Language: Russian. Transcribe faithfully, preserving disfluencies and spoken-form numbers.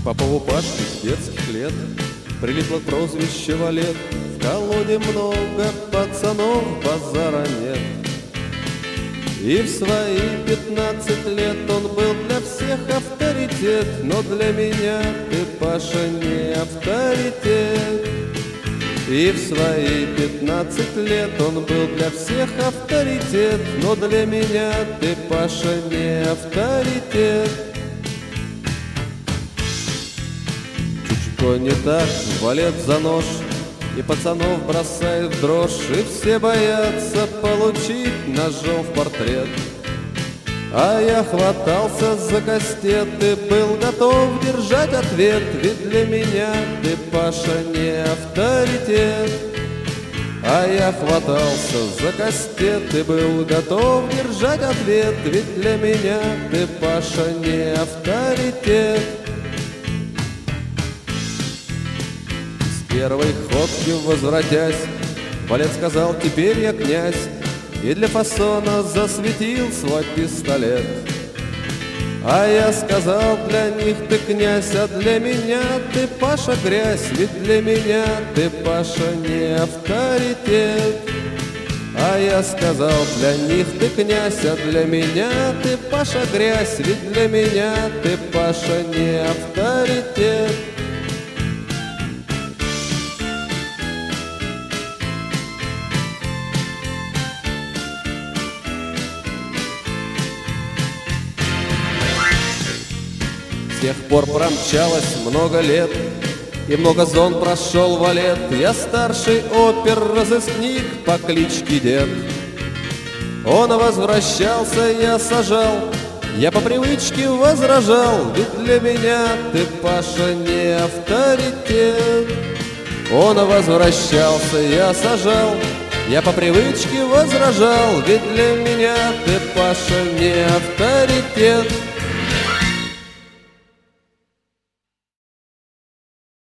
Попову Пашке с детских лет прилипло прозвище Валет. В колоде много пацанов, базара нет. И в свои пятнадцать лет он был для всех авторитет. Но для меня ты, Паша, не авторитет. И в свои пятнадцать лет он был для всех авторитет. Но для меня ты, Паша, не авторитет. Чуть-чуть не так, Валет за нож и пацанов бросает в дрожь. И все боятся получить ножом в портрет. А я хватался за кастет и был готов держать ответ. Ведь для меня ты, Паша, не авторитет. А я хватался за кастет и был готов держать ответ. Ведь для меня ты, Паша, не авторитет. С первой ходки возвратясь, Валет сказал: теперь я князь. И для фасона засветил свой пистолет. А я сказал: для них ты князь, а для меня ты, Паша, грязь. Ведь для меня ты, Паша, не авторитет. А я сказал: для них ты князь, а для меня ты, Паша, грязь. Ведь для меня ты, Паша, не авторитет. С тех пор промчалось много лет, и много зон прошел Валет. Я старший опер-розыскник по кличке Дед. Он возвращался, я сажал, я по привычке возражал. Ведь для меня ты, Паша, не авторитет. Он возвращался, я сажал, я по привычке возражал. Ведь для меня ты, Паша, не авторитет.